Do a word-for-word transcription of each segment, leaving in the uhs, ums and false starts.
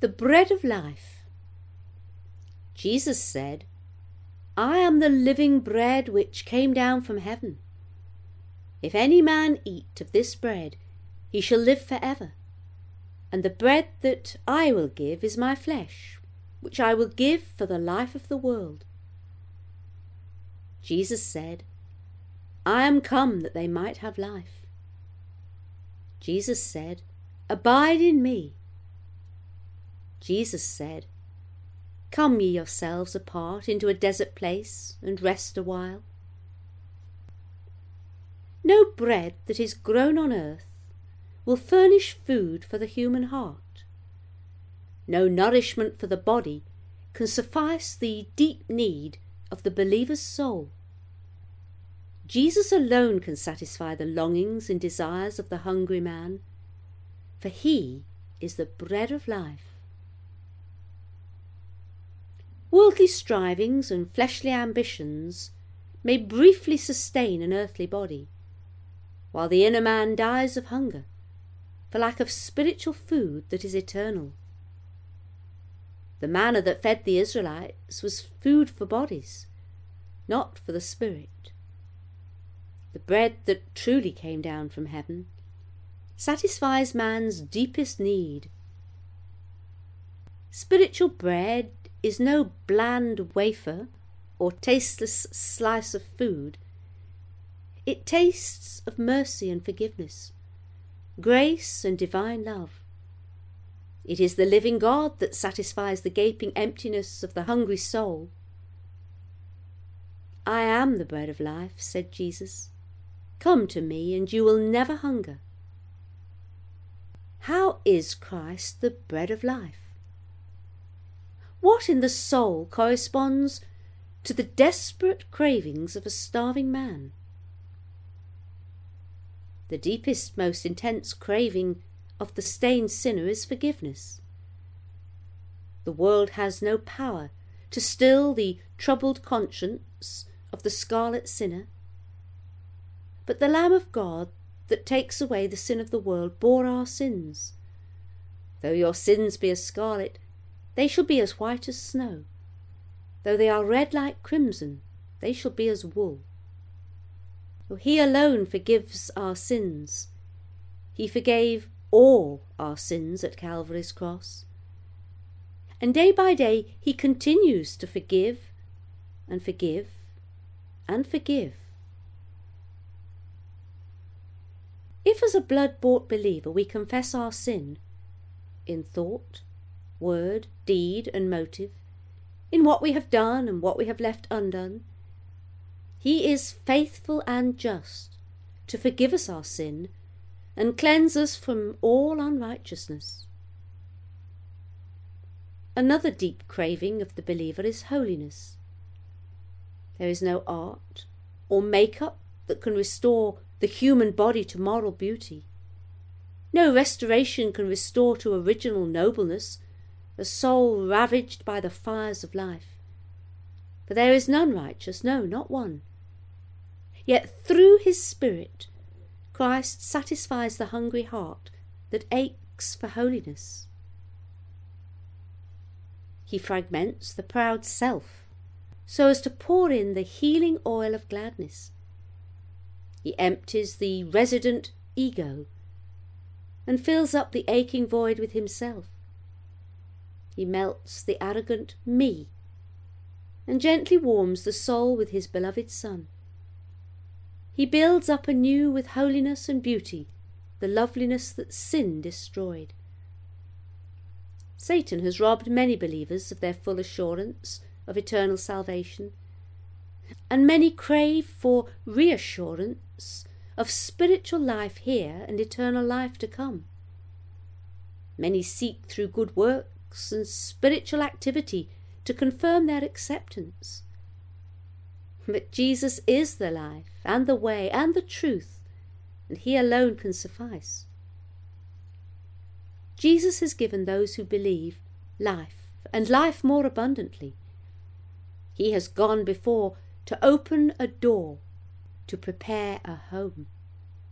The bread of life. Jesus said, I am the living bread which came down from heaven. If any man eat of this bread, he shall live for ever. And the bread that I will give is my flesh, which I will give for the life of the world. Jesus said, I am come that they might have life. Jesus said, Abide in me. Jesus said, Come ye yourselves apart into a desert place, and rest a while. No bread that is grown on earth will furnish food for the human heart. No nourishment for the body can suffice the deep need of the believer's soul. Jesus alone can satisfy the longings and desires of the hungry man, for he is the bread of life. Worldly strivings and fleshly ambitions may briefly sustain an earthly body, while the inner man dies of hunger, for lack of spiritual food that is eternal. The manna that fed the Israelites was food for bodies, not for the spirit. The bread that truly came down from heaven satisfies man's deepest need. Spiritual bread is no bland wafer or tasteless slice of food. It tastes of mercy and forgiveness, grace and divine love. It is the living God that satisfies the gaping emptiness of the hungry soul. I am the bread of life, said Jesus. Come to me, and you will never hunger. How is Christ the bread of life? What in the soul corresponds to the desperate cravings of a starving man? The deepest, most intense craving of the stained sinner is forgiveness. The world has no power to still the troubled conscience of the scarlet sinner, but the Lamb of God that takes away the sin of the world bore our sins. Though your sins be as scarlet, they shall be as white as snow. Though they are red like crimson, they shall be as wool. For he alone forgives our sins. He forgave all our sins at Calvary's cross. And day by day he continues to forgive and forgive and forgive. If as a blood-bought believer we confess our sin in thought, word, deed, and motive, in what we have done and what we have left undone, he is faithful and just to forgive us our sin and cleanse us from all unrighteousness. Another deep craving of the believer is holiness. There is no art or make-up that can restore the human body to moral beauty. No restoration can restore to original nobleness a soul ravaged by the fires of life. For there is none righteous, no, not one. Yet through his Spirit, Christ satisfies the hungry heart that aches for holiness. He fragments the proud self so as to pour in the healing oil of gladness. He empties the resident ego and fills up the aching void with himself. He melts the arrogant me and gently warms the soul with his beloved Son. He builds up anew with holiness and beauty the loveliness that sin destroyed. Satan has robbed many believers of their full assurance of eternal salvation, and many crave for reassurance of spiritual life here and eternal life to come. Many seek through good works and spiritual activity to confirm their acceptance. But Jesus is the life and the way and the truth, and he alone can suffice. Jesus has given those who believe life, and life more abundantly. He has gone before to open a door, to prepare a home.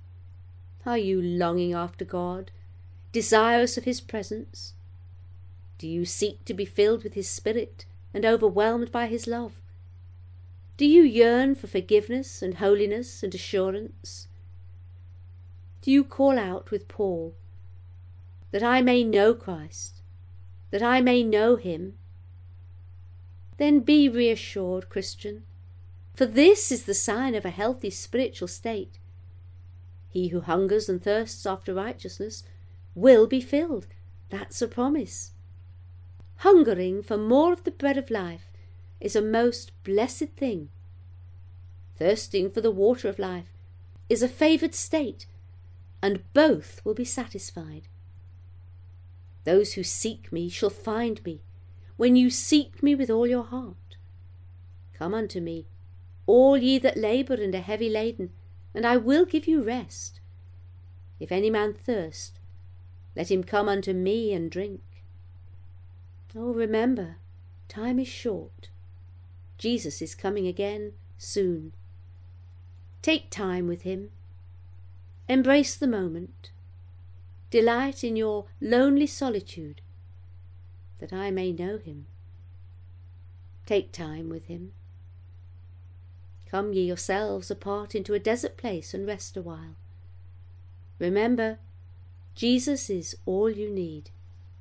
Are you longing after God, desirous of his presence? Do you seek to be filled with his Spirit and overwhelmed by his love? Do you yearn for forgiveness and holiness and assurance? Do you call out with Paul, that I may know Christ, that I may know him? Then be reassured, Christian, for this is the sign of a healthy spiritual state. He who hungers and thirsts after righteousness will be filled. That's a promise. Hungering for more of the bread of life is a most blessed thing. Thirsting for the water of life is a favoured state, and both will be satisfied. Those who seek me shall find me, when you seek me with all your heart. Come unto me, all ye that labour and are heavy laden, and I will give you rest. If any man thirst, let him come unto me and drink. Oh, remember, time is short. Jesus is coming again soon. Take time with him. Embrace the moment. Delight in your lonely solitude, that I may know him. Take time with him. Come ye yourselves apart into a desert place and rest a while. Remember, Jesus is all you need.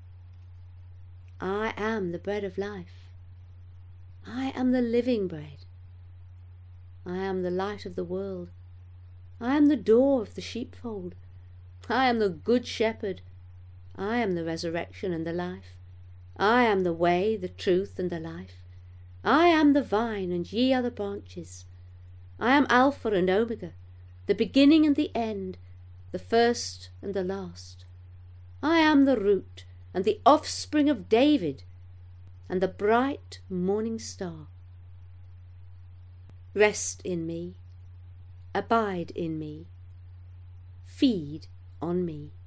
I am the bread of life. I am the living bread. I am the light of the world. I am the door of the sheepfold. I am the good shepherd. I am the resurrection and the life. I am the way, the truth, and the life. I am the vine, and ye are the branches. I am Alpha and Omega, the beginning and the end, the first and the last. I am the root, and the offspring of David, and the bright morning star. Rest in me, abide in me, feed on me.